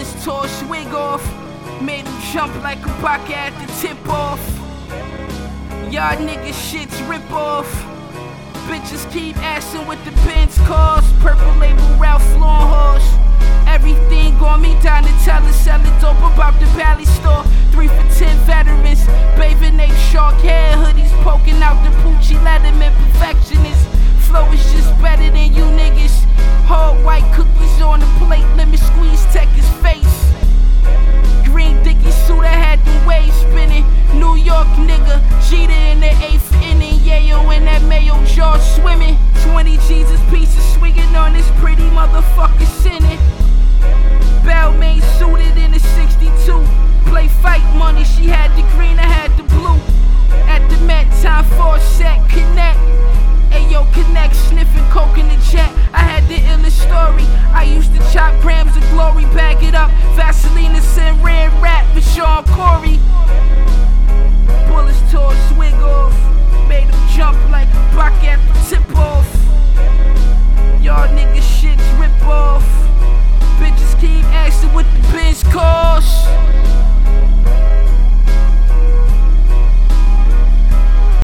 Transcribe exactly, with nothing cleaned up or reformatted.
his tall swig off. Made him jump like a pocket at the tip off. Y'all niggas shit's rip off. Bitches keep asking what the Benz cost. Purple label Ralph Lauren horse. Everything on me die